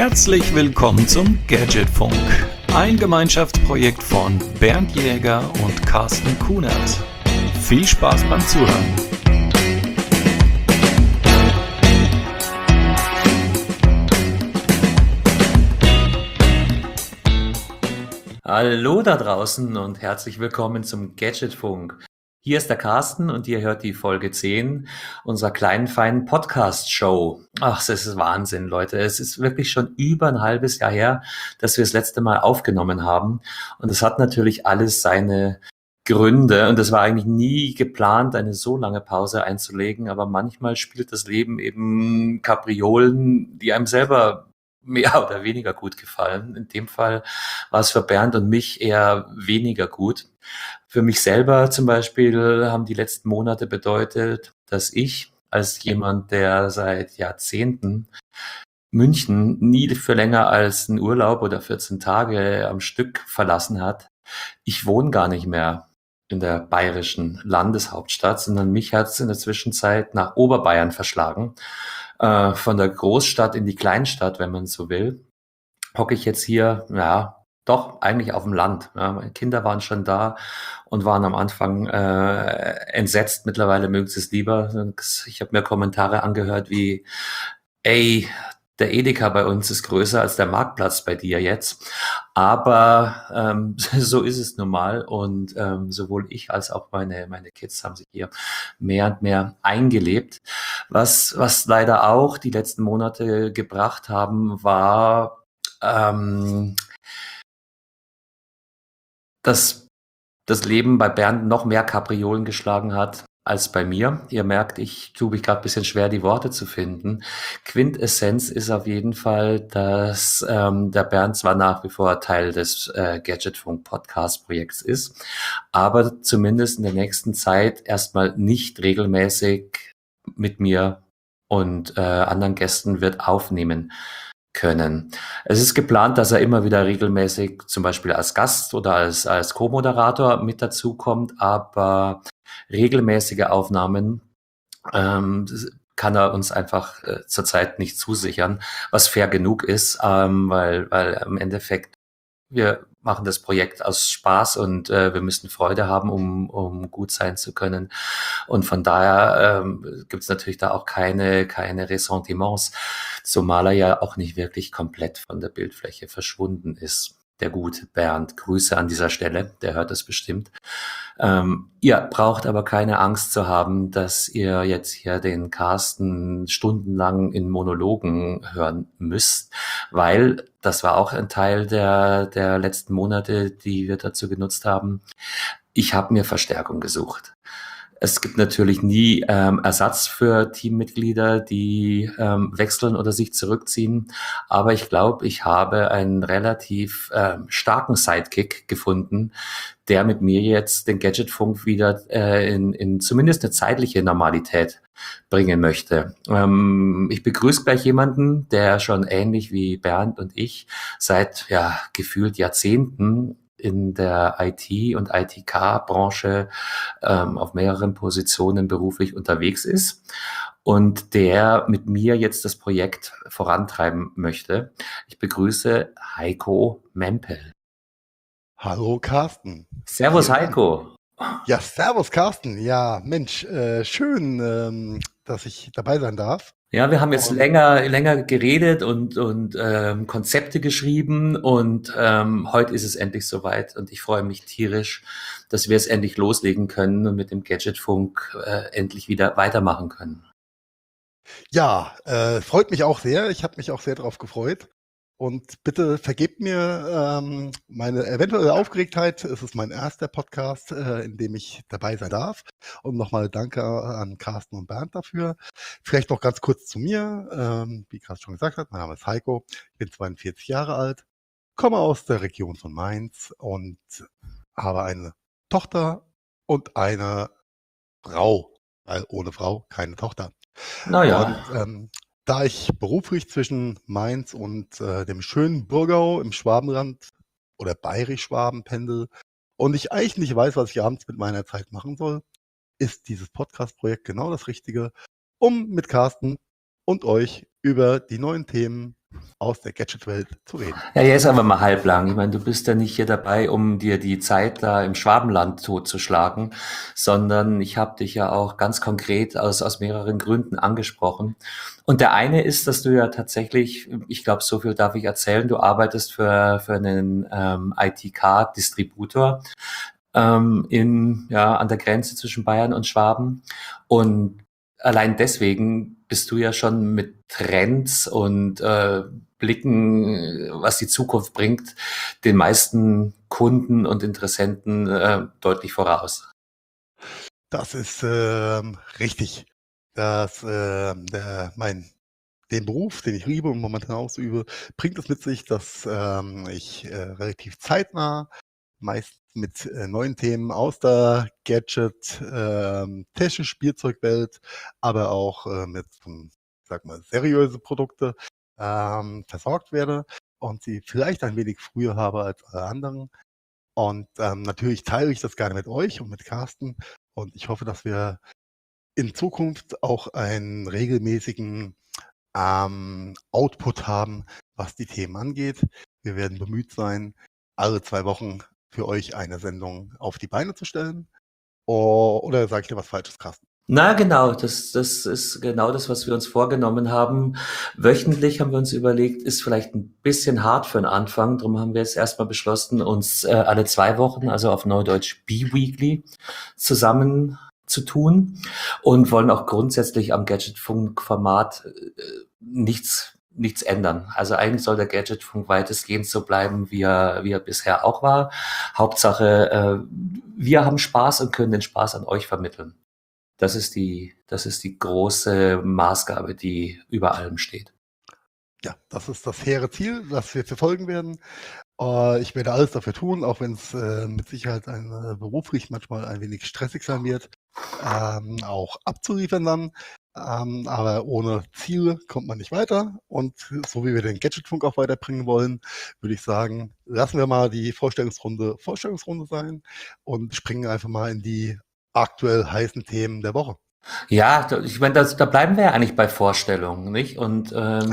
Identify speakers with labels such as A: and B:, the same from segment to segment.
A: Herzlich willkommen zum Gadgetfunk, ein Gemeinschaftsprojekt von Bernd Jäger und Carsten Kunert. Viel Spaß beim Zuhören.
B: Hallo da draußen und herzlich willkommen zum Gadgetfunk. Hier ist der Carsten und ihr hört die Folge 10 unserer kleinen, feinen Podcast-Show. Ach, das ist Wahnsinn, Leute. Es ist wirklich schon über ein halbes Jahr her, dass wir das letzte Mal aufgenommen haben. Und es hat natürlich alles seine Gründe. Und es war eigentlich nie geplant, eine so lange Pause einzulegen. Aber manchmal spielt das Leben eben Kapriolen, die einem selber mehr oder weniger gut gefallen. In dem Fall war es für Bernd und mich eher weniger gut. Für mich selber zum Beispiel haben die letzten Monate bedeutet, dass ich als jemand, der seit Jahrzehnten München nie für länger als einen Urlaub oder 14 Tage am Stück verlassen hat, ich wohne gar nicht mehr in der bayerischen Landeshauptstadt, sondern mich hat es in der Zwischenzeit nach Oberbayern verschlagen. Von der Großstadt in die Kleinstadt, wenn man so will, hocke ich jetzt hier, ja, doch eigentlich auf dem Land. Ja, meine Kinder waren schon da und waren am Anfang entsetzt. Mittlerweile mögen sie es lieber. Ich habe mir Kommentare angehört wie, ey, der Edeka bei uns ist größer als der Marktplatz bei dir jetzt. Aber so ist es nun mal. Und sowohl ich als auch meine Kids haben sich hier mehr und mehr eingelebt. Was leider auch die letzten Monate gebracht haben, war, dass das Leben bei Bernd noch mehr Kapriolen geschlagen hat als bei mir. Ihr merkt, ich tue mich gerade ein bisschen schwer, die Worte zu finden. Quintessenz ist auf jeden Fall, dass der Bernd zwar nach wie vor Teil des Gadgetfunk-Podcast-Projekts ist, aber zumindest in der nächsten Zeit erstmal nicht regelmäßig mit mir und anderen Gästen wird aufnehmen können. Es ist geplant, dass er immer wieder regelmäßig zum Beispiel als Gast oder als Co-Moderator mit dazukommt, aber regelmäßige Aufnahmen kann er uns einfach zurzeit nicht zusichern, was fair genug ist, weil im Endeffekt wir machen das Projekt aus Spaß und wir müssen Freude haben, um gut sein zu können. Und von daher gibt es natürlich da auch keine Ressentiments, zumal er ja auch nicht wirklich komplett von der Bildfläche verschwunden ist. Der gute Bernd, Grüße an dieser Stelle, der hört das bestimmt. Ihr braucht aber keine Angst zu haben, dass ihr jetzt hier den Carsten stundenlang in Monologen hören müsst, weil das war auch ein Teil der letzten Monate, die wir dazu genutzt haben. Ich habe mir Verstärkung gesucht. Es gibt natürlich nie Ersatz für Teammitglieder, die wechseln oder sich zurückziehen. Aber ich glaube, ich habe einen relativ starken Sidekick gefunden, der mit mir jetzt den Gadgetfunk wieder in zumindest eine zeitliche Normalität bringen möchte. Ich begrüße gleich jemanden, der schon ähnlich wie Bernd und ich seit gefühlt Jahrzehnten in der IT- und ITK-Branche auf mehreren Positionen beruflich unterwegs ist und der mit mir jetzt das Projekt vorantreiben möchte. Ich begrüße Heiko Mempel.
C: Hallo Carsten.
B: Servus
C: Vielen Dank.
B: Heiko.
C: Ja, servus Carsten. Ja, Mensch, schön, dass ich dabei sein darf.
B: Ja, wir haben jetzt länger geredet und Konzepte geschrieben und heute ist es endlich soweit und ich freue mich tierisch, dass wir es endlich loslegen können und mit dem Gadgetfunk endlich wieder weitermachen können.
C: Ja, freut mich auch sehr. Ich habe mich auch sehr darauf gefreut. Und bitte vergebt mir meine eventuelle Aufgeregtheit. Es ist mein erster Podcast, in dem ich dabei sein darf. Und nochmal danke an Carsten und Bernd dafür. Vielleicht noch ganz kurz zu mir. Wie Carsten schon gesagt hat, mein Name ist Heiko. Ich bin 42 Jahre alt, komme aus der Region von Mainz und habe eine Tochter und eine Frau. Weil ohne Frau keine Tochter.
B: Naja,
C: Und da ich beruflich zwischen Mainz und dem schönen Burgau im Schwabenland oder Bayerisch-Schwaben pendel und ich eigentlich nicht weiß, was ich abends mit meiner Zeit machen soll, ist dieses Podcast-Projekt genau das Richtige, um mit Carsten und euch über die neuen Themen aus der Gadget-Welt zu reden.
B: Ja, jetzt aber mal halblang. Ich meine, du bist ja nicht hier dabei, um dir die Zeit da im Schwabenland totzuschlagen, sondern ich habe dich ja auch ganz konkret aus mehreren Gründen angesprochen. Und der eine ist, dass du ja tatsächlich, ich glaube, so viel darf ich erzählen, du arbeitest für einen ITK-Distributor an der Grenze zwischen Bayern und Schwaben. Und allein deswegen bist du ja schon mit Trends und Blicken, was die Zukunft bringt, den meisten Kunden und Interessenten deutlich voraus.
C: Das ist richtig. Den Beruf, den ich liebe und momentan ausübe, bringt es mit sich, dass ich relativ zeitnah meist mit neuen Themen aus der Gadget, technisch Spielzeugwelt, aber auch mit, sag mal, seriöse Produkte versorgt werde und sie vielleicht ein wenig früher habe als alle anderen. Und natürlich teile ich das gerne mit euch und mit Carsten. Und ich hoffe, dass wir in Zukunft auch einen regelmäßigen Output haben, was die Themen angeht. Wir werden bemüht sein, alle 2 Wochen für euch eine Sendung auf die Beine zu stellen. Oder sage ich dir was Falsches, Carsten?
B: Na genau, das ist genau das, was wir uns vorgenommen haben. Wöchentlich haben wir uns überlegt, ist vielleicht ein bisschen hart für den Anfang. Darum haben wir jetzt erstmal beschlossen, uns alle 2 Wochen, also auf Neudeutsch B-Weekly, zusammen zu tun und wollen auch grundsätzlich am Gadgetfunk-Format nichts ändern. Also eigentlich soll der Gadgetfunk weitestgehend so bleiben, wie er bisher auch war. Hauptsache, wir haben Spaß und können den Spaß an euch vermitteln. Das ist die große Maßgabe, die über allem steht.
C: Ja, das ist das hehre Ziel, das wir verfolgen werden. Ich werde alles dafür tun, auch wenn es mit Sicherheit beruflich manchmal ein wenig stressig sein wird, auch abzuliefern dann. Aber ohne Ziele kommt man nicht weiter. Und so wie wir den Gadgetfunk auch weiterbringen wollen, würde ich sagen, lassen wir mal die Vorstellungsrunde sein und springen einfach mal in die aktuell heißen Themen der Woche.
B: Ja, ich meine, da bleiben wir ja eigentlich bei Vorstellungen, nicht? Und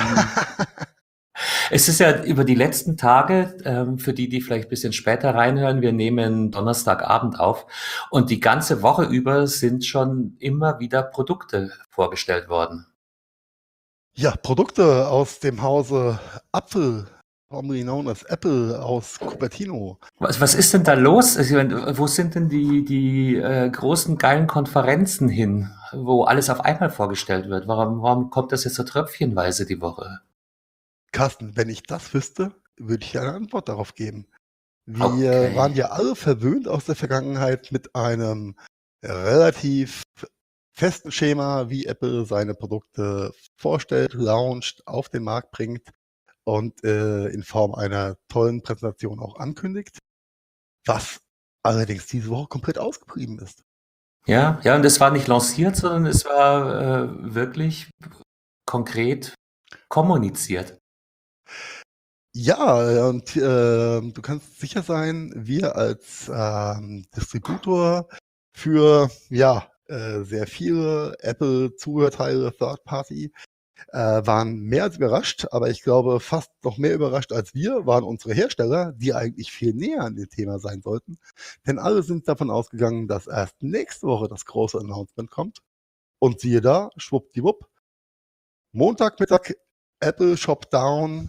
B: es ist ja über die letzten Tage, für die vielleicht ein bisschen später reinhören, wir nehmen Donnerstagabend auf und die ganze Woche über sind schon immer wieder Produkte vorgestellt worden.
C: Ja, Produkte aus dem Hause Apfel, formerly known as Apple aus Cupertino.
B: Was ist denn da los? Also, wo sind denn die großen geilen Konferenzen hin, wo alles auf einmal vorgestellt wird? Warum kommt das jetzt so tröpfchenweise die Woche?
C: Carsten, wenn ich das wüsste, würde ich eine Antwort darauf geben. Wir
B: Okay.
C: waren ja alle verwöhnt aus der Vergangenheit mit einem relativ festen Schema, wie Apple seine Produkte vorstellt, launcht, auf den Markt bringt und in Form einer tollen Präsentation auch ankündigt, was allerdings diese Woche komplett ausgeblieben ist.
B: Ja, und es war nicht lanciert, sondern es war wirklich konkret kommuniziert.
C: Ja, und du kannst sicher sein, wir als Distributor für sehr viele Apple-Zubehörteile Third Party waren mehr als überrascht, aber ich glaube, fast noch mehr überrascht als wir waren unsere Hersteller, die eigentlich viel näher an dem Thema sein sollten. Denn alle sind davon ausgegangen, dass erst nächste Woche das große Announcement kommt. Und siehe da, schwuppdiwupp, Montagmittag Apple Shop Down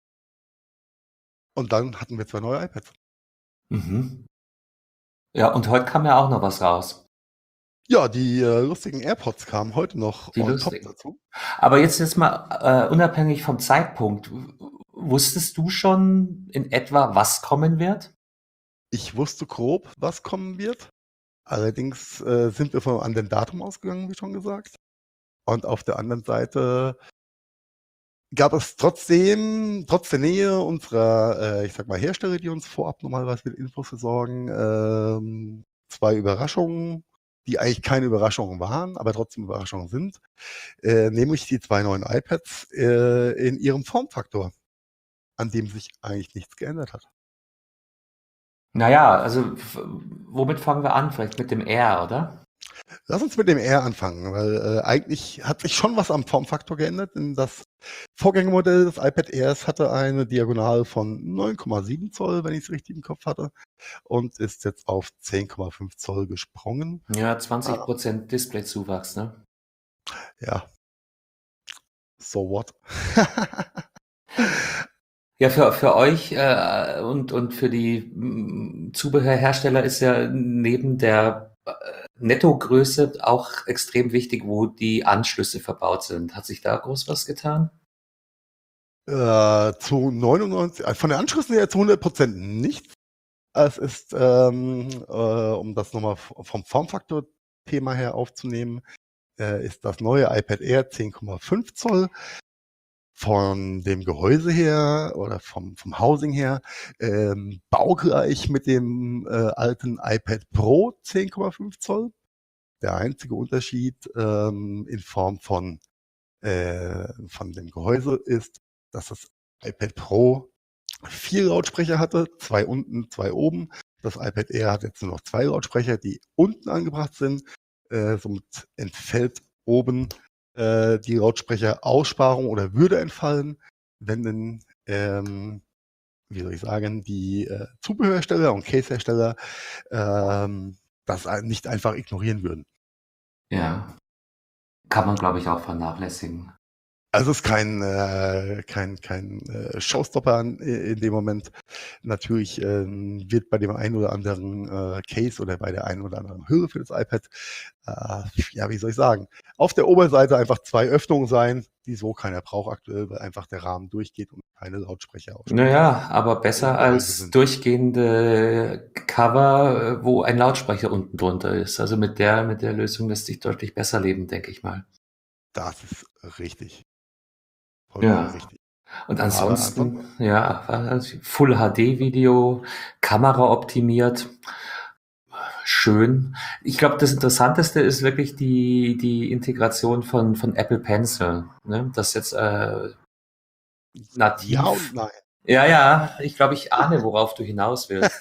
C: und dann hatten wir 2 neue iPads.
B: Mhm. Ja, und heute kam ja auch noch was raus.
C: Ja, die lustigen AirPods kamen heute noch
B: Die
C: on top
B: lustigen.
C: dazu.
B: Aber jetzt mal unabhängig vom Zeitpunkt, wusstest du schon in etwa, was kommen wird?
C: Ich wusste grob, was kommen wird. Allerdings sind wir von einem anderen Datum ausgegangen, wie schon gesagt. Und auf der anderen Seite gab es trotzdem, trotz der Nähe unserer, ich sag mal, Hersteller, die uns vorab normalerweise mit Infos versorgen, 2 Überraschungen, die eigentlich keine Überraschungen waren, aber trotzdem Überraschungen sind. Nämlich die 2 neuen iPads in ihrem Formfaktor, an dem sich eigentlich nichts geändert hat.
B: Naja, also womit fangen wir an? Vielleicht mit dem R, oder?
C: Lass uns mit dem R anfangen, weil eigentlich hat sich schon was am Formfaktor geändert, denn das Vorgängermodell des iPad Airs hatte eine Diagonale von 9,7 Zoll, wenn ich es richtig im Kopf hatte, und ist jetzt auf 10,5 Zoll gesprungen.
B: Ja,
C: Ah,
B: 20% Displayzuwachs, ne?
C: ja, so what?
B: Ja, für euch und für die Zubehörhersteller ist ja neben der Nettogröße auch extrem wichtig, wo die Anschlüsse verbaut sind. Hat sich da groß was getan?
C: Zu 99, von den Anschlüssen her zu 100% nichts. Es ist, um das nochmal vom Formfaktor-Thema her aufzunehmen, ist das neue iPad Air 10,5 Zoll. Von dem Gehäuse her oder vom Housing her baugleich mit dem alten iPad Pro 10,5 Zoll. Der einzige Unterschied in Form von dem Gehäuse ist, dass das iPad Pro 4 Lautsprecher hatte, 2 unten, 2 oben. Das iPad Air hat jetzt nur noch 2 Lautsprecher, die unten angebracht sind. Somit entfällt oben die Lautsprecheraussparung oder würde entfallen, wenn denn, wie soll ich sagen, die Zubehörhersteller und Casehersteller das nicht einfach ignorieren würden.
B: Ja, kann man, glaube ich, auch vernachlässigen.
C: Also es ist kein Showstopper in dem Moment. Natürlich wird bei dem einen oder anderen Case oder bei der einen oder anderen Hülle für das iPad, ja, wie soll ich sagen, auf der Oberseite einfach 2 Öffnungen sein, die so keiner braucht aktuell, weil einfach der Rahmen durchgeht und keine Lautsprecher
B: Naja, aber besser
C: im Gehäuse
B: als
C: sind.
B: durchgehende Cover, wo ein Lautsprecher unten drunter ist. Also mit der Lösung lässt sich deutlich besser leben, denke ich mal.
C: Das ist richtig. Vollkommen richtig.
B: Und
C: Aber
B: ansonsten, ja, Full HD Video, Kamera optimiert, schön. Ich glaube, das Interessanteste ist wirklich die Integration von Apple Pencil, ne? Das jetzt nativ.
C: ja und nein.
B: Ja, ich glaube, ich ahne, worauf du hinaus willst.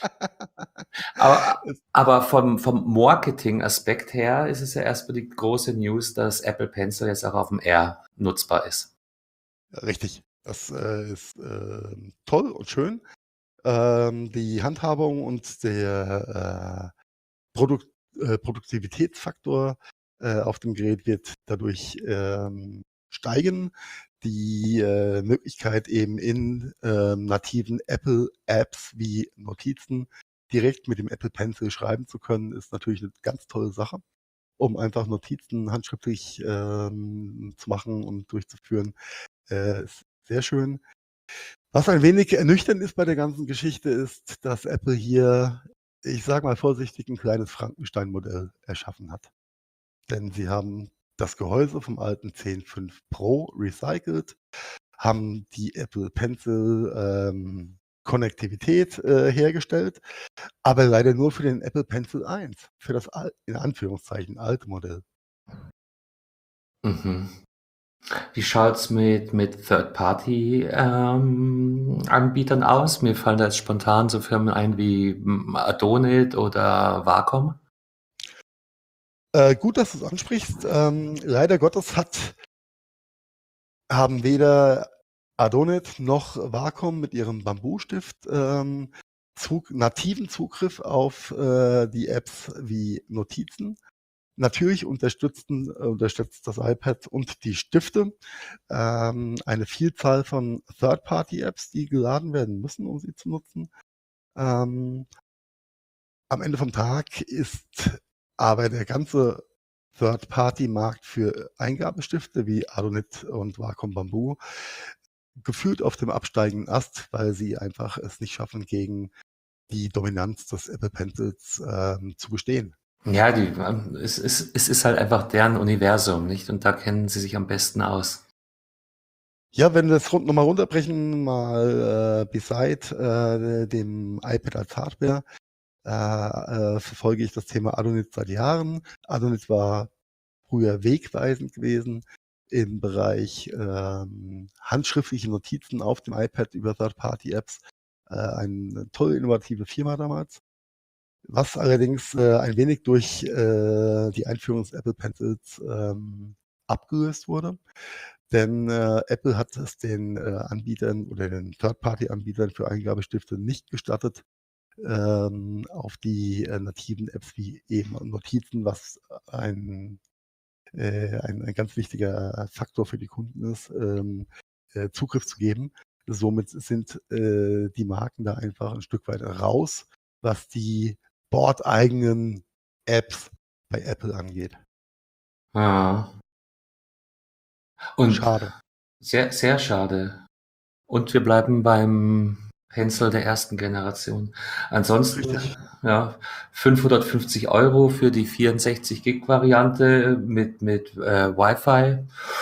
B: Aber vom Marketing-Aspekt her ist es ja erstmal die große News, dass Apple Pencil jetzt auch auf dem Air nutzbar ist.
C: Richtig. Das ist toll und schön. Die Handhabung und der Produktivitätsfaktor auf dem Gerät wird dadurch steigen. Die Möglichkeit eben in nativen Apple-Apps wie Notizen direkt mit dem Apple Pencil schreiben zu können, ist natürlich eine ganz tolle Sache, um einfach Notizen handschriftlich zu machen und durchzuführen. Ist sehr schön. Was ein wenig ernüchternd ist bei der ganzen Geschichte ist, dass Apple hier, ich sage mal vorsichtig, ein kleines Frankenstein-Modell erschaffen hat. Denn sie haben das Gehäuse vom alten 10.5 Pro recycelt, haben die Apple Pencil Konnektivität hergestellt, aber leider nur für den Apple Pencil 1, für das in Anführungszeichen alte Modell.
B: Mhm. Wie schaut's mit Third-Party-Anbietern aus? Mir fallen da jetzt spontan so Firmen ein wie Adonit oder Wacom.
C: Gut, dass du es ansprichst. Leider Gottes haben weder Adonit noch Wacom mit ihrem Bamboo-Stift nativen Zugriff auf die Apps wie Notizen. Natürlich unterstützt das iPad und die Stifte eine Vielzahl von Third-Party-Apps, die geladen werden müssen, um sie zu nutzen. Am Ende vom Tag ist aber der ganze Third-Party-Markt für Eingabestifte wie Adonit und Wacom Bamboo gefühlt auf dem absteigenden Ast, weil sie einfach es nicht schaffen, gegen die Dominanz des Apple Pencils zu bestehen.
B: Ja, es ist halt einfach deren Universum, nicht? Und da kennen sie sich am besten aus.
C: Ja, wenn wir das nochmal runterbrechen, mal beside dem iPad als Hardware, verfolge ich das Thema Adonit seit Jahren. Adonit war früher wegweisend gewesen im Bereich handschriftliche Notizen auf dem iPad über Third-Party-Apps. Eine tolle, innovative Firma damals. Was allerdings ein wenig durch die Einführung des Apple Pencils abgelöst wurde. Denn Apple hat es den Anbietern oder den Third-Party-Anbietern für Eingabestifte nicht gestattet, auf die nativen Apps wie eben Notizen, was ein ganz wichtiger Faktor für die Kunden ist, Zugriff zu geben. Somit sind die Marken da einfach ein Stück weit raus, was die bordeigenen Apps bei Apple angeht.
B: Ja. Und
C: Schade.
B: sehr, sehr schade. Und wir bleiben beim Pencil der ersten Generation. Ansonsten,
C: Richtig.
B: ja, 550 Euro für die 64 Gig Variante mit Wi-Fi.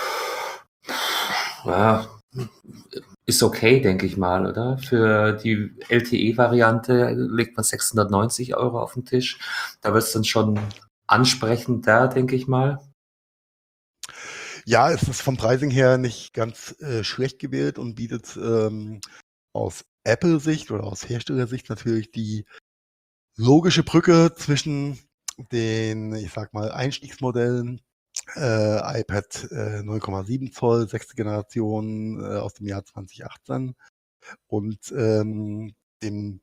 B: Ja, ist okay, denke ich mal, oder? Für die LTE-Variante legt man 690 Euro auf den Tisch. Da wird es dann schon ansprechender, denke ich mal.
C: Ja, es ist vom Pricing her nicht ganz schlecht gewählt und bietet aus Apple-Sicht oder aus Herstellersicht natürlich die logische Brücke zwischen den, ich sag mal, Einstiegsmodellen iPad 9,7 Zoll, sechste Generation aus dem Jahr 2018 und dem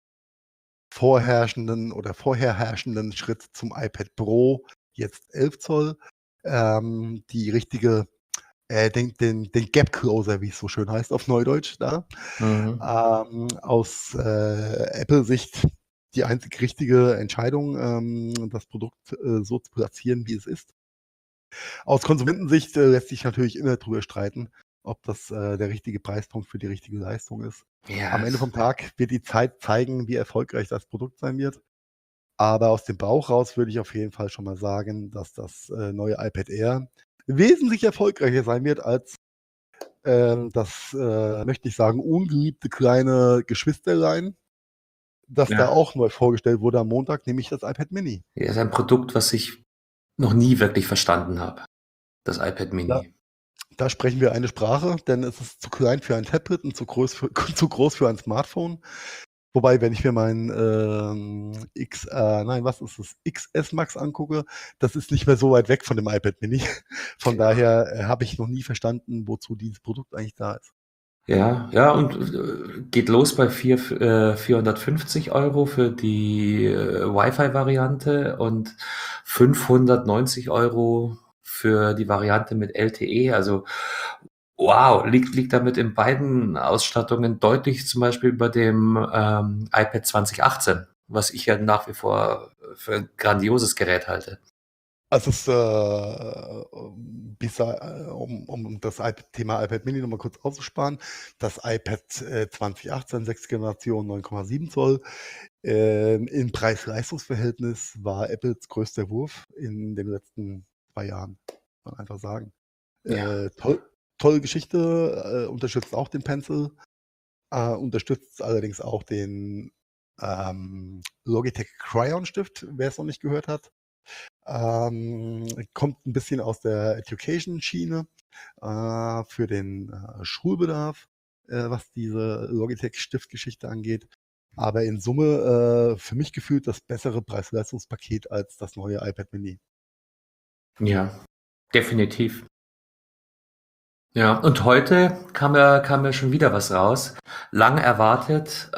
C: vorherherrschenden Schritt zum iPad Pro, jetzt 11 Zoll, die richtige, den Gap Closer, wie es so schön heißt auf Neudeutsch, da.
B: Mhm.
C: Aus Apple-Sicht die einzig richtige Entscheidung, das Produkt so zu platzieren, wie es ist. Aus Konsumentensicht lässt sich natürlich immer drüber streiten, ob das der richtige Preispunkt für die richtige Leistung ist.
B: Ja,
C: Am Ende vom Tag wird die Zeit zeigen, wie erfolgreich das Produkt sein wird. Aber aus dem Bauch raus würde ich auf jeden Fall schon mal sagen, dass das neue iPad Air wesentlich erfolgreicher sein wird als das, möchte ich sagen, ungeliebte kleine Geschwisterlein, das da
B: ja.
C: auch neu vorgestellt wurde am Montag, nämlich das iPad Mini.
B: Ja, ist ein Produkt, was ich noch nie wirklich verstanden habe. Das iPad
C: Da,
B: Mini.
C: da sprechen wir eine Sprache, denn es ist zu klein für ein Tablet und zu groß für, zu groß für ein Smartphone. Wobei, wenn ich mir mein was ist das, XS Max angucke, das ist nicht mehr so weit weg von dem iPad Mini. Von daher habe ich noch nie verstanden, wozu dieses Produkt eigentlich da ist.
B: Ja, ja, und geht los bei 450 Euro für die Wi-Fi-Variante und 590 Euro für die Variante mit LTE. Also wow, liegt damit in beiden Ausstattungen deutlich zum Beispiel über dem iPad 2018, was ich ja nach wie vor für ein grandioses Gerät halte.
C: Also es ist, um das Thema iPad Mini nochmal kurz auszusparen, das iPad 2018, 6. Generation, 9,7 Zoll, im Preis-Leistungs-Verhältnis war Apples größter Wurf in den letzten 2 Jahren, kann man einfach sagen.
B: Ja,
C: Tolle Geschichte, unterstützt auch den Pencil, unterstützt allerdings auch den Logitech Cryon Stift, wer es noch nicht gehört hat. Kommt ein bisschen aus der Education-Schiene für den Schulbedarf, was diese Logitech-Stiftgeschichte angeht. Aber in Summe für mich gefühlt das bessere Preis-Leistungspaket als das neue iPad Mini.
B: ja, definitiv. Ja, und heute kam ja schon wieder was raus. Lang erwartet,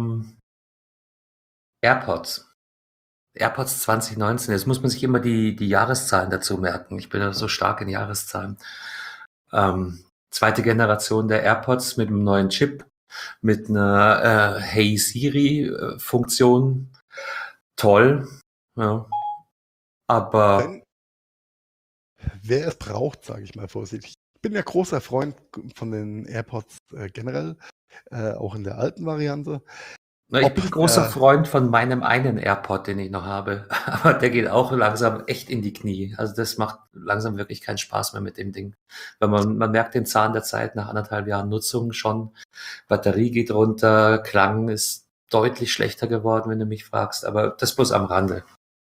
B: AirPods. AirPods 2019. Jetzt muss man sich immer die Jahreszahlen dazu merken. Ich bin ja so stark in Jahreszahlen. Zweite Generation der AirPods mit einem neuen Chip, mit einer Hey Siri-Funktion. Toll. Ja. Aber
C: Wer es braucht, sage ich mal vorsichtig. Ich bin ja großer Freund von den AirPods generell, auch in der alten Variante.
B: na, ich bin großer Freund von meinem einen AirPod, den ich noch habe. Aber der geht auch langsam echt in die Knie. Also das macht langsam wirklich keinen Spaß mehr mit dem Ding. Weil man merkt den Zahn der Zeit nach 1,5 Jahren Nutzung schon. Batterie geht runter, Klang ist deutlich schlechter geworden, wenn du mich fragst. Aber das bloß am Rande.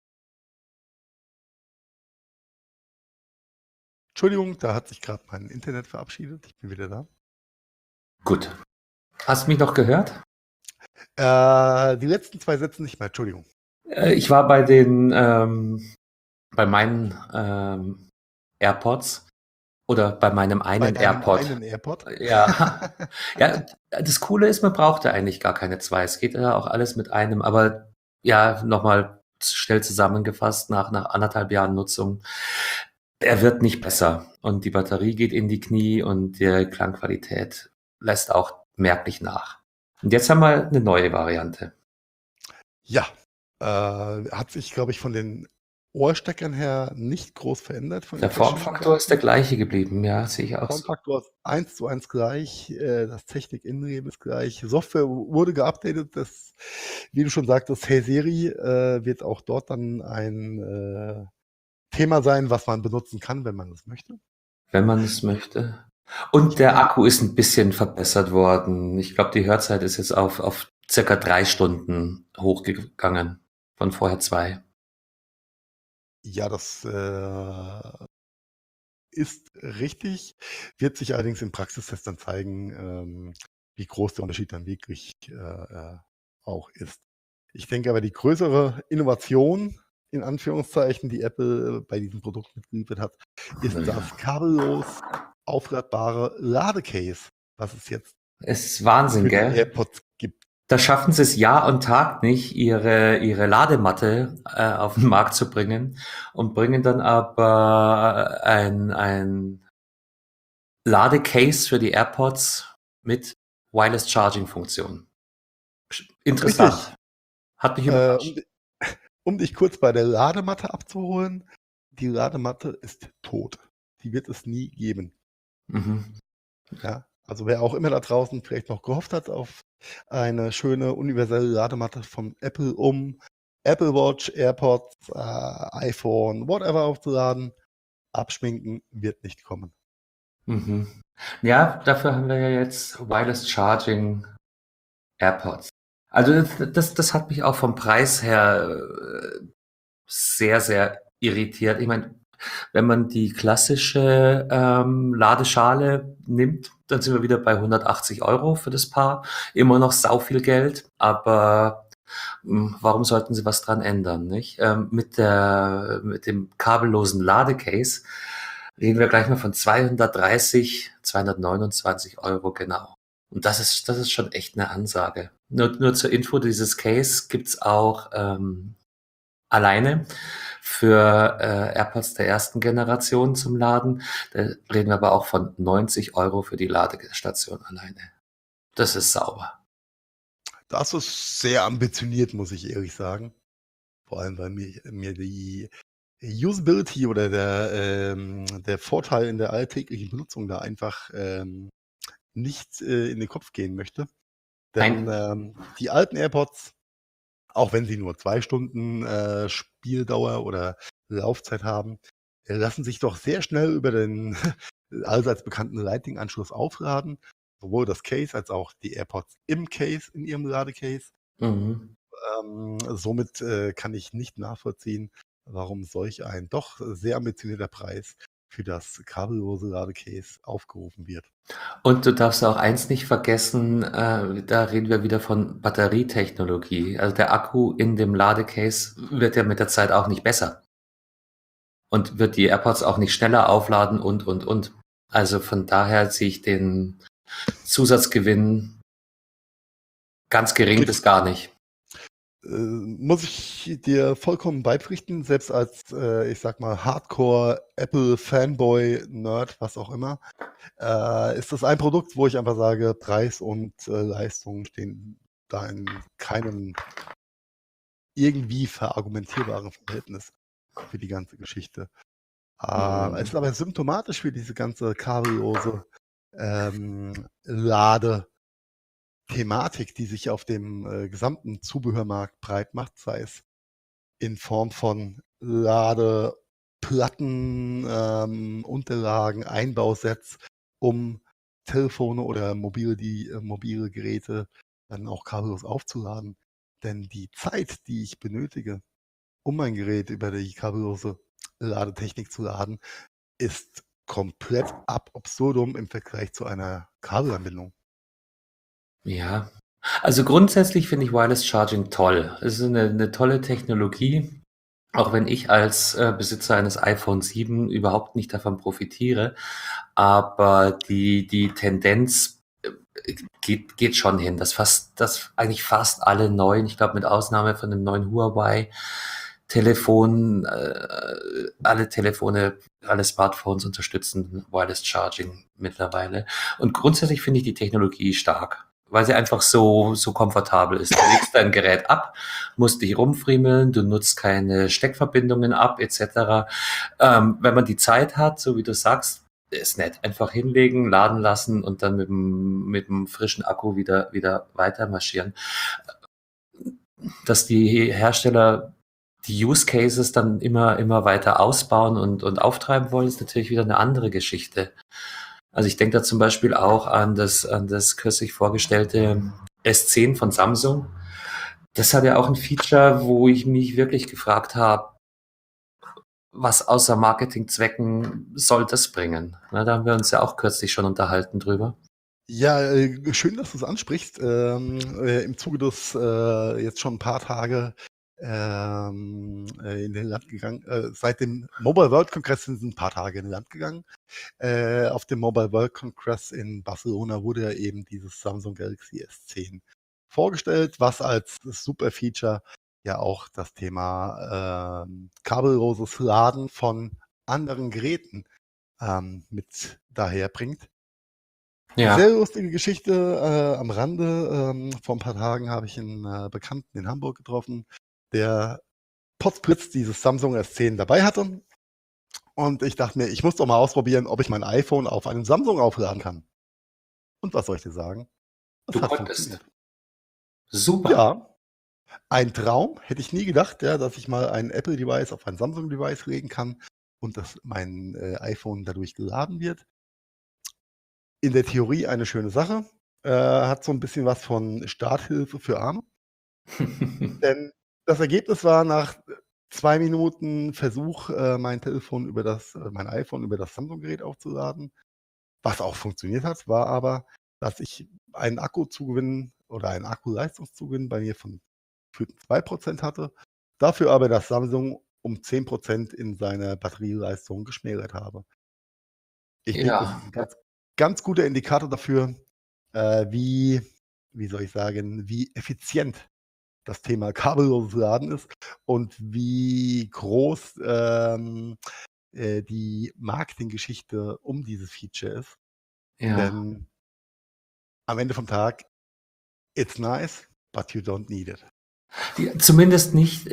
C: Entschuldigung, da hat sich gerade mein Internet verabschiedet. Ich bin wieder da.
B: Gut. Hast du mich noch gehört?
C: Die letzten 2 Sätze nicht mehr, Entschuldigung.
B: Ich war bei bei meinen AirPods oder bei meinem
C: Bei
B: einen
C: deinem
B: AirPod.
C: einen AirPod?
B: Ja, ja, das Coole ist, man braucht ja eigentlich gar keine zwei. Es geht ja auch alles mit einem. Aber ja, nochmal schnell zusammengefasst, nach 1,5 Jahren Nutzung, er wird nicht besser. Und die Batterie geht in die Knie und die Klangqualität lässt auch merklich nach. Und jetzt haben wir eine neue Variante.
C: Ja, hat sich, glaube ich, von den Ohrsteckern her nicht groß verändert von den
B: Der
C: technischen
B: Formfaktor ist der
C: Eigenschaften.
B: gleiche geblieben, ja, sehe ich auch so.
C: Formfaktor ist 1:1 gleich, das Technik-Innenleben ist gleich. Software wurde geupdatet, das, wie du schon sagtest, Hey Siri wird auch dort dann ein Thema sein, was man benutzen kann, wenn man das möchte.
B: Wenn man es möchte. Und der Akku ist ein bisschen verbessert worden. Ich glaube, die Hörzeit ist jetzt auf circa 3 Stunden hochgegangen, von vorher 2.
C: Ja, das ist richtig, wird sich allerdings im Praxistest dann zeigen, wie groß der Unterschied dann wirklich auch ist. Ich denke aber, die größere Innovation, in Anführungszeichen, die Apple bei diesem Produkt mitgeliefert hat, ist das kabellos aufladbare Ladecase, was es jetzt
B: Ist Wahnsinn,
C: für die
B: gell?
C: AirPods gibt.
B: Da schaffen sie es Jahr und Tag nicht, ihre Ladematte auf den Markt zu bringen und bringen dann aber ein Ladecase für die AirPods mit Wireless Charging Funktion. Interessant.
C: Richtig.
B: Hat mich
C: Um,
B: überrascht.
C: um dich kurz bei der Ladematte abzuholen, die Ladematte ist tot. Die wird es nie geben.
B: Mhm.
C: Ja, also wer auch immer da draußen vielleicht noch gehofft hat auf eine schöne universelle Ladematte von Apple, um Apple Watch, AirPods, iPhone, whatever aufzuladen, abschminken wird nicht kommen.
B: Mhm. Ja, dafür haben wir ja jetzt Wireless Charging AirPods. Also das hat mich auch vom Preis her sehr, sehr irritiert. Ich meine, wenn man die klassische Ladeschale nimmt, dann sind wir wieder bei 180 € für das Paar. Immer noch sau viel Geld, aber warum sollten sie was dran ändern, nicht? Mit dem kabellosen Ladecase reden wir gleich mal von 229 € genau. Und das ist schon echt eine Ansage. Nur zur Info, dieses Case gibt's auch alleine für AirPods der ersten Generation zum Laden. Da reden wir aber auch von 90 € für die Ladestation alleine. Das ist sauber.
C: Das ist sehr ambitioniert, muss ich ehrlich sagen. Vor allem, weil mir die Usability oder der Vorteil in der alltäglichen Benutzung da einfach nicht in den Kopf gehen möchte. Denn die alten AirPods, auch wenn sie nur 2 Stunden Spieldauer oder Laufzeit haben, lassen sich doch sehr schnell über den allseits bekannten Lightning-Anschluss aufladen. Sowohl das Case als auch die AirPods im Case, in ihrem Ladecase.
B: Mhm.
C: Somit kann ich nicht nachvollziehen, warum solch ein doch sehr ambitionierter Preis für das kabellose Ladecase aufgerufen wird.
B: Und du darfst auch eins nicht vergessen, da reden wir wieder von Batterietechnologie. Also der Akku in dem Ladecase wird ja mit der Zeit auch nicht besser. Und wird die AirPods auch nicht schneller aufladen und. Also von daher sehe ich den Zusatzgewinn ganz gering bis gar nicht.
C: Muss ich dir vollkommen beipflichten, selbst als, ich sag mal, Hardcore Apple Fanboy, Nerd, was auch immer, ist das ein Produkt, wo ich einfach sage, Preis und Leistung stehen da in keinem irgendwie verargumentierbaren Verhältnis für die ganze Geschichte. Es ist aber symptomatisch für diese ganze kabellose Lade-Thematik, die sich auf dem gesamten Zubehörmarkt breit macht, sei es in Form von Ladeplatten, Unterlagen, Einbausets, um Telefone oder mobile Geräte dann auch kabellos aufzuladen. Denn die Zeit, die ich benötige, um mein Gerät über die kabellose Ladetechnik zu laden, ist komplett ab absurdum im Vergleich zu einer Kabelanbindung.
B: Ja, Also grundsätzlich finde ich Wireless Charging toll. Es ist eine tolle Technologie, auch wenn ich als Besitzer eines iPhone 7 überhaupt nicht davon profitiere. Aber die Tendenz geht schon hin, dass eigentlich fast alle neuen, ich glaube mit Ausnahme von dem neuen Huawei Telefon, alle Telefone, alle Smartphones unterstützen Wireless Charging mittlerweile. Und grundsätzlich finde ich die Technologie stark, weil sie einfach so komfortabel ist. Du legst dein Gerät ab, musst dich rumfriemeln, du nutzt keine Steckverbindungen ab, etc. Wenn man die Zeit hat, so wie du sagst, ist nett. Einfach hinlegen, laden lassen und dann mit dem frischen Akku wieder weiter marschieren. Dass die Hersteller die Use Cases dann immer weiter ausbauen und auftreiben wollen, ist natürlich wieder eine andere Geschichte. Also ich denke da zum Beispiel auch an das kürzlich vorgestellte S10 von Samsung. Das hat ja auch ein Feature, wo ich mich wirklich gefragt habe, was außer Marketingzwecken soll das bringen? Na, da haben wir uns ja auch kürzlich schon unterhalten drüber.
C: Ja, schön, dass du es ansprichst. Im Zuge des jetzt schon ein paar Tage in den Land gegangen. Seit dem Mobile World Congress sind ein paar Tage in den Land gegangen. Auf dem Mobile World Congress in Barcelona wurde ja eben dieses Samsung Galaxy S10 vorgestellt, was als super Feature ja auch das Thema kabelloses Laden von anderen Geräten mit daherbringt.
B: Ja,
C: Sehr lustige Geschichte am Rande. Vor ein paar Tagen habe ich einen Bekannten in Hamburg getroffen, der potzblitz dieses Samsung S10 dabei hatte. Und ich dachte mir, ich muss doch mal ausprobieren, ob ich mein iPhone auf einem Samsung aufladen kann. Und was soll ich dir sagen?
B: du
C: Es hat
B: konntest.
C: funktioniert.
B: Super.
C: Ja, ein Traum. Hätte ich nie gedacht, ja, dass ich mal ein Apple-Device auf ein Samsung-Device legen kann und dass mein iPhone dadurch geladen wird. In der Theorie eine schöne Sache. Hat so ein bisschen was von Starthilfe für Arme. Denn das Ergebnis war nach 2 Minuten Versuch, mein iPhone über das Samsung-Gerät aufzuladen. Was auch funktioniert hat, war aber, dass ich einen Akkuzugewinn oder einen Akkuleistungszugewinn bei mir von gefühlten 2% hatte, dafür aber das Samsung um 10% in seiner Batterieleistung geschmälert habe. Ich denke, das ist
B: Ja,
C: 'n ganz guter Indikator dafür, wie soll ich sagen, wie effizient das Thema kabelloses Laden ist und wie groß die Marketinggeschichte um dieses Feature ist.
B: ja.
C: Denn am Ende vom Tag, it's nice, but you don't need it.
B: Zumindest nicht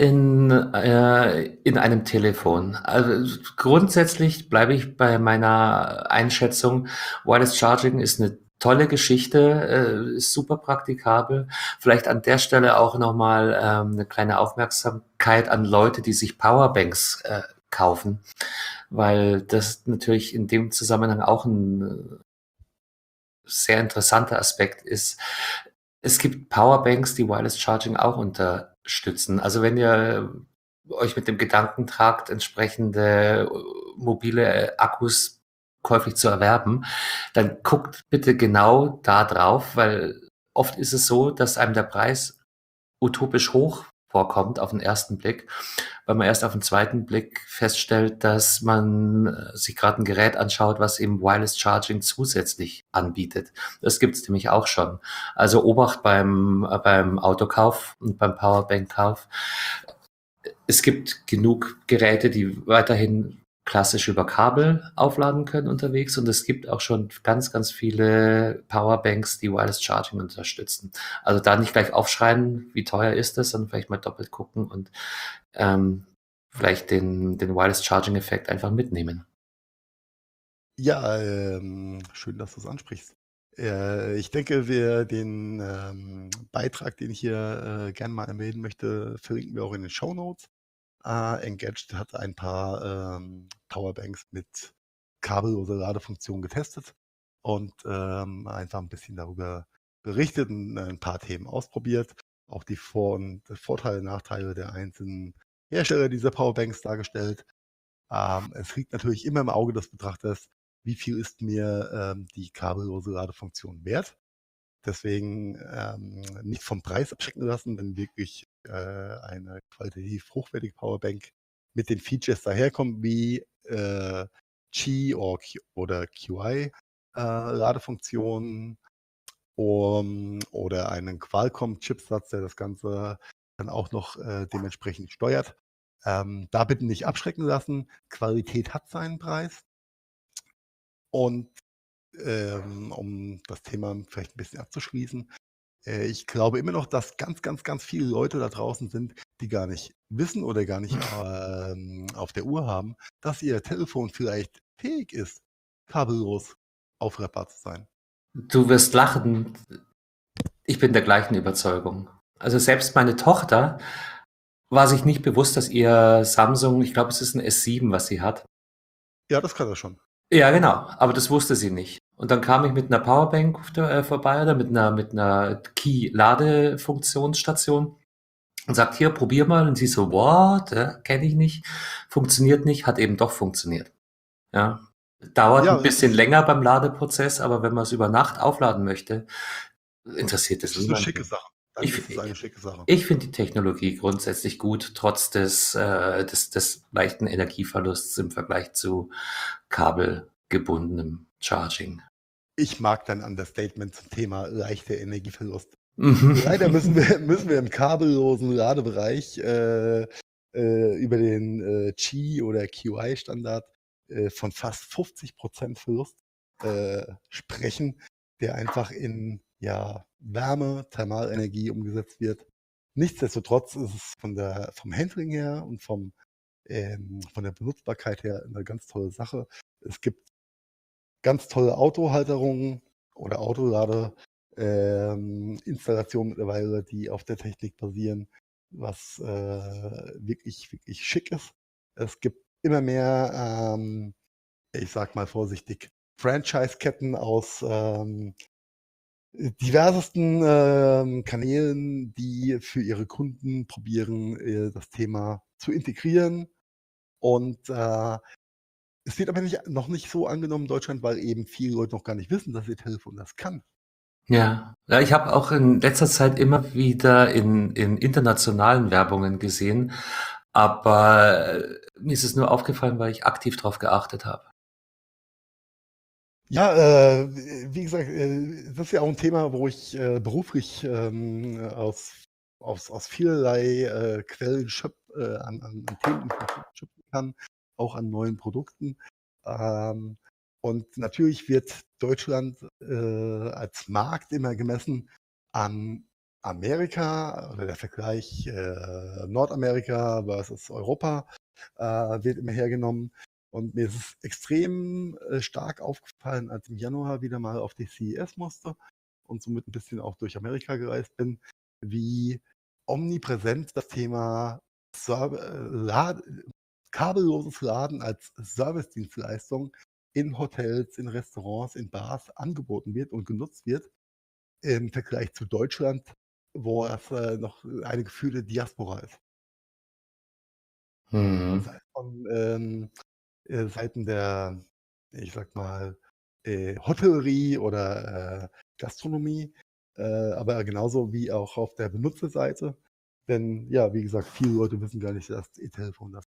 B: in einem Telefon. Also grundsätzlich bleibe ich bei meiner Einschätzung, Wireless Charging ist eine tolle Geschichte, ist super praktikabel. Vielleicht an der Stelle auch nochmal eine kleine Aufmerksamkeit an Leute, die sich Powerbanks kaufen, weil das natürlich in dem Zusammenhang auch ein sehr interessanter Aspekt ist. Es gibt Powerbanks, die Wireless Charging auch unterstützen. Also wenn ihr euch mit dem Gedanken tragt, entsprechende mobile Akkus käuflich zu erwerben, dann guckt bitte genau da drauf, weil oft ist es so, dass einem der Preis utopisch hoch vorkommt auf den ersten Blick, weil man erst auf den zweiten Blick feststellt, dass man sich gerade ein Gerät anschaut, was eben Wireless Charging zusätzlich anbietet. Das gibt's nämlich auch schon. Also Obacht beim Autokauf und beim Powerbank-Kauf. Es gibt genug Geräte, die weiterhin klassisch über Kabel aufladen können unterwegs und es gibt auch schon ganz viele Powerbanks, die Wireless Charging unterstützen. Also da nicht gleich aufschreien, wie teuer ist das, sondern vielleicht mal doppelt gucken und vielleicht den Wireless Charging Effekt einfach mitnehmen.
C: Ja, schön, dass du's ansprichst. Ich denke, den Beitrag, den ich hier gerne mal erwähnen möchte, verlinken wir auch in den Shownotes. Engadget hat ein paar Powerbanks mit kabelloser Ladefunktion getestet und einfach ein bisschen darüber berichtet und ein paar Themen ausprobiert. Auch die Vorteile, Nachteile der einzelnen Hersteller dieser Powerbanks dargestellt. Es liegt natürlich immer im Auge des Betrachters, wie viel ist mir die kabellose Ladefunktion wert. Deswegen nicht vom Preis abschrecken lassen, wenn wirklich eine qualitativ hochwertige Powerbank mit den Features daherkommt wie Qi oder QI Ladefunktionen oder einen Qualcomm-Chipsatz, der das Ganze dann auch noch dementsprechend steuert. Da bitte nicht abschrecken lassen. Qualität hat seinen Preis. Und um das Thema vielleicht ein bisschen abzuschließen, ich glaube immer noch, dass ganz, ganz, ganz viele Leute da draußen sind, die gar nicht wissen oder gar nicht auf der Uhr haben, dass ihr Telefon vielleicht fähig ist, kabellos aufladbar zu sein.
B: Du wirst lachen. Ich bin der gleichen Überzeugung. Also selbst meine Tochter war sich nicht bewusst, dass ihr Samsung, ich glaube, es ist ein S7, was sie hat.
C: Ja, das kann er schon.
B: Ja, genau, aber das wusste sie nicht. Und dann kam ich mit einer Powerbank vorbei oder mit einer Key-Ladefunktionsstation und sagt, hier, probier mal. Und sie so, what? Kenne ich nicht, funktioniert nicht, hat eben doch funktioniert. Ja. Dauert ein
C: Ja,
B: bisschen länger beim Ladeprozess, aber wenn man es über Nacht aufladen möchte, interessiert es
C: das ist eine schicke
B: niemanden.
C: Sache. Dann
B: Ich,
C: ist es eine schicke Sache.
B: ich finde die Technologie grundsätzlich gut, trotz des leichten Energieverlusts im Vergleich zu kabelgebundenem Charging.
C: Ich mag dein Understatement zum Thema leichter Energieverlust.
B: Mhm.
C: Leider müssen wir im kabellosen Ladebereich über den Qi oder QI-Standard von fast 50% Verlust sprechen, der einfach in Wärme, Thermalenergie umgesetzt wird. Nichtsdestotrotz ist es vom Handling her und von der Benutzbarkeit her eine ganz tolle Sache. Es gibt ganz tolle Autohalterungen oder Autolade-Installationen mittlerweile, die auf der Technik basieren, was wirklich, wirklich schick ist. Es gibt immer mehr, ich sag mal vorsichtig, Franchise-Ketten aus diversesten Kanälen, die für ihre Kunden probieren, das Thema zu integrieren. Und es wird aber noch nicht so angenommen in Deutschland, weil eben viele Leute noch gar nicht wissen, dass ihr Telefon das kann.
B: Ja, ich habe auch in letzter Zeit immer wieder in internationalen Werbungen gesehen, aber mir ist es nur aufgefallen, weil ich aktiv drauf geachtet habe.
C: Ja, wie gesagt, das ist ja auch ein Thema, wo ich beruflich aus vielerlei Quellen an Themen schöpfen kann, auch an neuen Produkten. Und natürlich wird Deutschland als Markt immer gemessen an Amerika oder der Vergleich Nordamerika versus Europa wird immer hergenommen. Und mir ist es extrem stark aufgefallen, als ich im Januar wieder mal auf die CES musste und somit ein bisschen auch durch Amerika gereist bin, wie omnipräsent das Thema kabelloses Laden als Servicedienstleistung in Hotels, in Restaurants, in Bars angeboten wird und genutzt wird, im Vergleich zu Deutschland, wo es noch eine gefühlte Diaspora ist.
B: Mhm.
C: Sei es von Seiten der, ich sag mal, Hotellerie oder Gastronomie, aber genauso wie auch auf der Benutzerseite. Denn ja, wie gesagt, viele Leute wissen gar nicht, dass ihr Telefon das.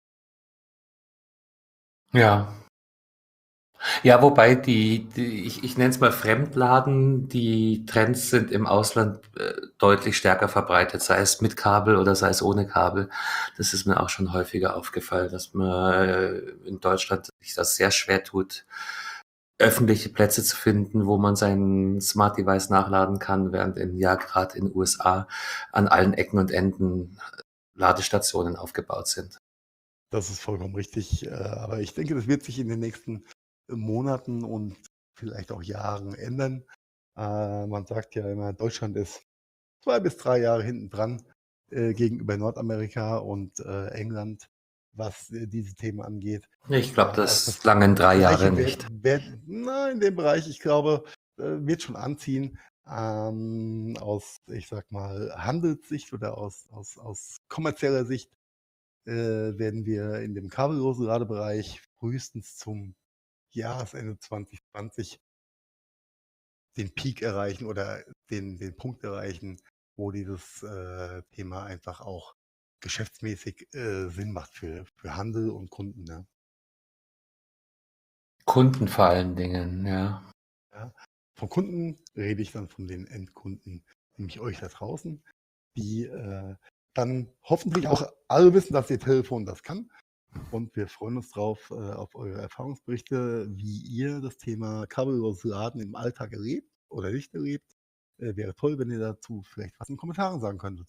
B: Ja. Ja, wobei ich nenne es mal Fremdladen, die Trends sind im Ausland deutlich stärker verbreitet, sei es mit Kabel oder sei es ohne Kabel. Das ist mir auch schon häufiger aufgefallen, dass man in Deutschland sich das sehr schwer tut, öffentliche Plätze zu finden, wo man sein Smart Device nachladen kann, während gerade in den USA an allen Ecken und Enden Ladestationen aufgebaut sind.
C: Das ist vollkommen richtig. Aber ich denke, das wird sich in den nächsten Monaten und vielleicht auch Jahren ändern. Man sagt ja immer, Deutschland ist 2 bis 3 Jahre hinten dran gegenüber Nordamerika und England, was diese Themen angeht.
B: Ich glaube,
C: Auch
B: das langen 3 Jahre
C: Gleiche
B: nicht.
C: in dem Bereich, ich glaube, wird schon anziehen. Aus, ich sag mal, Handelssicht oder aus kommerzieller Sicht werden wir in dem kabellosen Ladebereich frühestens zum Jahresende 2020 den Peak erreichen oder den Punkt erreichen, wo dieses Thema einfach auch geschäftsmäßig Sinn macht für Handel und Kunden. Ne?
B: Kunden vor allen Dingen, ja.
C: Ja. Von Kunden rede ich dann von den Endkunden, nämlich euch da draußen, die dann hoffentlich auch alle wissen, dass ihr Telefon das kann. Und wir freuen uns drauf, auf eure Erfahrungsberichte, wie ihr das Thema kabelloses Laden im Alltag erlebt oder nicht erlebt. Wäre toll, wenn ihr dazu vielleicht was in den Kommentaren sagen könntet.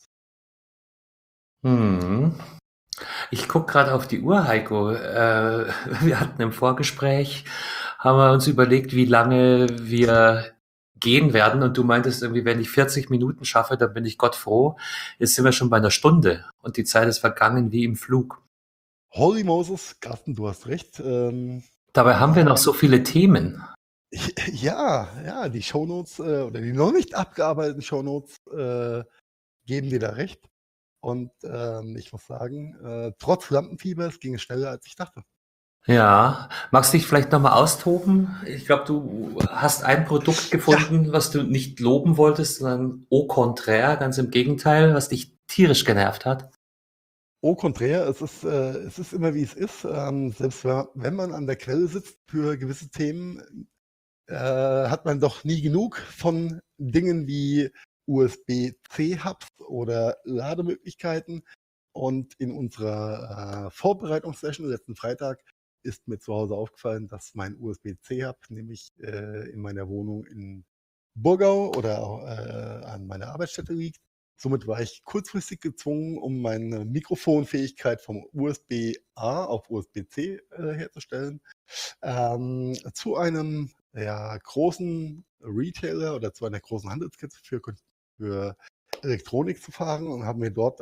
B: Hm. Ich gucke gerade auf die Uhr, Heiko. Wir hatten im Vorgespräch, haben wir uns überlegt, wie lange wir gehen werden. Und du meintest irgendwie, wenn ich 40 Minuten schaffe, dann bin ich Gott froh. Jetzt sind wir schon bei einer Stunde und die Zeit ist vergangen wie im Flug.
C: Holy Moses, Carsten, du hast recht.
B: Dabei haben wir noch so viele Themen.
C: Ja, die Shownotes oder die noch nicht abgearbeiteten Shownotes geben dir da recht. Und ich muss sagen, trotz Lampenfiebers ging es schneller, als ich dachte.
B: Ja, magst du dich vielleicht nochmal austoben? Ich glaube, du hast ein Produkt gefunden, was du nicht loben wolltest, sondern au contraire, ganz im Gegenteil, was dich tierisch genervt hat.
C: Au contraire, es ist immer wie es ist. Selbst wenn man an der Quelle sitzt für gewisse Themen, hat man doch nie genug von Dingen wie USB-C-Hubs oder Lademöglichkeiten. Und in unserer Vorbereitungssession letzten Freitag ist mir zu Hause aufgefallen, dass mein USB-C-Hub nämlich in meiner Wohnung in Burgau oder auch, an meiner Arbeitsstätte liegt. Somit war ich kurzfristig gezwungen, um meine Mikrofonfähigkeit vom USB-A auf USB-C herzustellen, zu einem großen Retailer oder zu einer großen Handelskette für Elektronik zu fahren und haben mir dort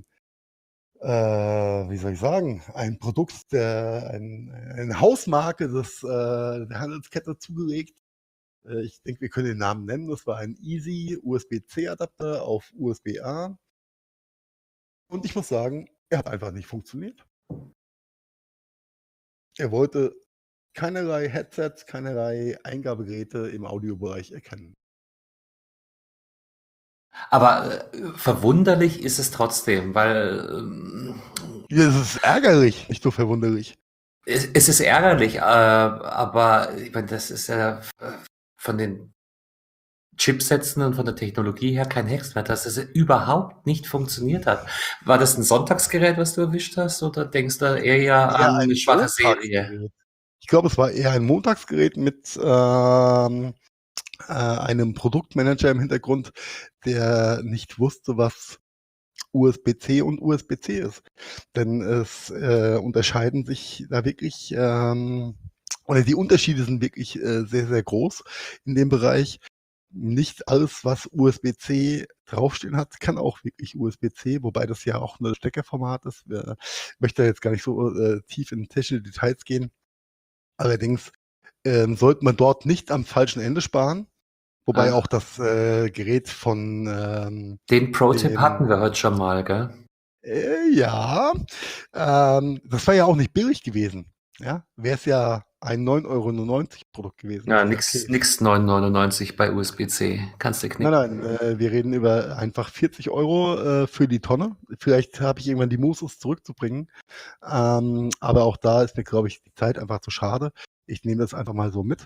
C: wie soll ich sagen, ein Produkt, eine Hausmarke der Handelskette zugelegt. Ich denke, wir können den Namen nennen. Das war ein Easy USB-C-Adapter auf USB-A. Und ich muss sagen, er hat einfach nicht funktioniert. Er wollte keinerlei Headsets, keinerlei Eingabegeräte im Audiobereich erkennen.
B: Aber verwunderlich ist es trotzdem, weil
C: Ja, es ist ärgerlich, nicht so verwunderlich.
B: es ist ärgerlich, aber ich meine, das ist ja von den Chipsätzen und von der Technologie her kein Hexenwerk, dass es überhaupt nicht funktioniert hat. War das ein Sonntagsgerät, was du erwischt hast, oder denkst du eher an
C: Eher ein
B: eine schwache Serie?
C: Montagsgerät. Ich glaube, es war eher ein Montagsgerät mit einem Produktmanager im Hintergrund, der nicht wusste, was USB-C und USB-C ist. Denn es unterscheiden sich da wirklich, oder die Unterschiede sind wirklich sehr, sehr groß in dem Bereich. Nicht alles, was USB-C draufstehen hat, kann auch wirklich USB-C, wobei das ja auch ein Steckerformat ist. Ich möchte jetzt gar nicht so tief in technische Details gehen. Allerdings sollte man dort nicht am falschen Ende sparen. Wobei auch das Gerät von
B: Den Pro-Tipp
C: dem
B: hatten wir heute schon mal, gell?
C: ja, das war ja auch nicht billig gewesen. Ja, wäre es ja ein 9,99 € Produkt gewesen.
B: Ja,
C: Okay.
B: nix 9,99 bei USB-C. Kannst du knicken.
C: Nein, wir reden über einfach 40 € für die Tonne. Vielleicht habe ich irgendwann die Muße, es zurückzubringen. Aber auch da ist mir, glaube ich, die Zeit einfach zu schade. Ich nehme das einfach mal so mit.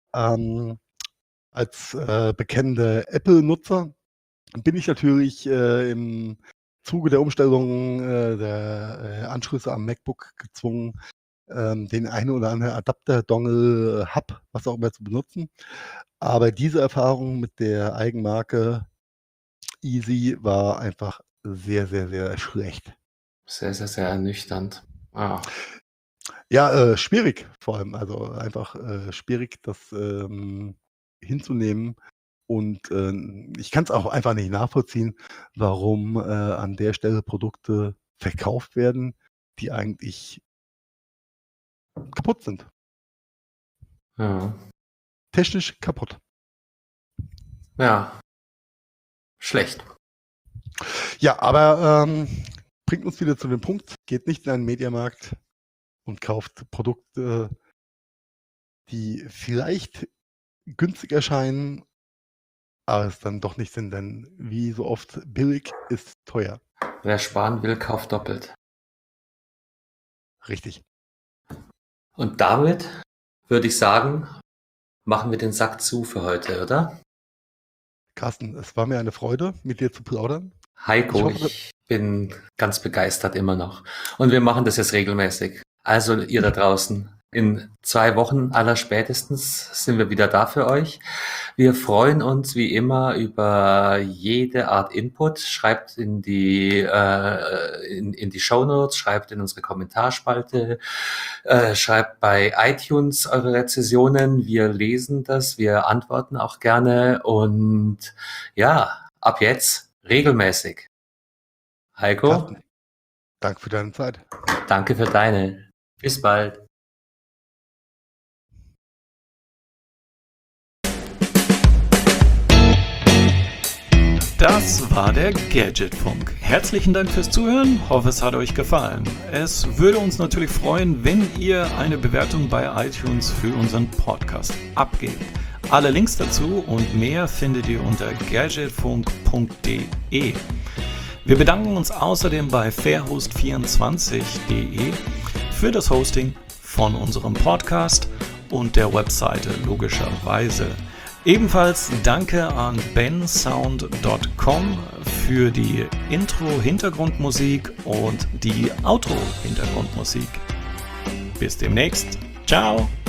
C: Als bekennender Apple-Nutzer bin ich natürlich im Zuge der Umstellung der Anschlüsse am MacBook gezwungen, den einen oder anderen Adapter, Dongle, Hub, was auch immer zu benutzen. Aber diese Erfahrung mit der Eigenmarke Easy war einfach sehr, sehr, sehr schlecht.
B: Sehr, sehr, sehr ernüchternd. Ah.
C: Ja, schwierig vor allem. Also einfach schwierig, das hinzunehmen. Und ich kann es auch einfach nicht nachvollziehen, warum an der Stelle Produkte verkauft werden, die eigentlich kaputt sind.
B: Ja.
C: Technisch kaputt.
B: Ja. Schlecht.
C: Ja, aber bringt uns wieder zu dem Punkt, geht nicht in einen Mediamarkt und kauft Produkte, die vielleicht günstig erscheinen aber es dann doch nicht sind, denn wie so oft, billig ist teuer.
B: Wer sparen will, kauft doppelt.
C: Richtig.
B: Und damit würde ich sagen, machen wir den Sack zu für heute, oder?
C: Carsten, es war mir eine Freude, mit dir zu plaudern.
B: Heiko, ich bin ganz begeistert immer noch. Und wir machen das jetzt regelmäßig. Also ihr da draußen, in 2 Wochen allerspätestens sind wir wieder da für euch. Wir freuen uns wie immer über jede Art Input. Schreibt in die Shownotes, schreibt in unsere Kommentarspalte, schreibt bei iTunes eure Rezensionen. Wir lesen das, wir antworten auch gerne und ja, ab jetzt regelmäßig. Heiko,
C: Carsten, danke für deine Zeit.
B: danke für deine. Bis bald.
A: Das war der Gadgetfunk. Herzlichen Dank fürs Zuhören, hoffe es hat euch gefallen. Es würde uns natürlich freuen, wenn ihr eine Bewertung bei iTunes für unseren Podcast abgebt. Alle Links dazu und mehr findet ihr unter gadgetfunk.de. Wir bedanken uns außerdem bei fairhost24.de für das Hosting von unserem Podcast und der Webseite logischerweise. Ebenfalls danke an bensound.com für die Intro-Hintergrundmusik und die Outro-Hintergrundmusik. Bis demnächst. Ciao!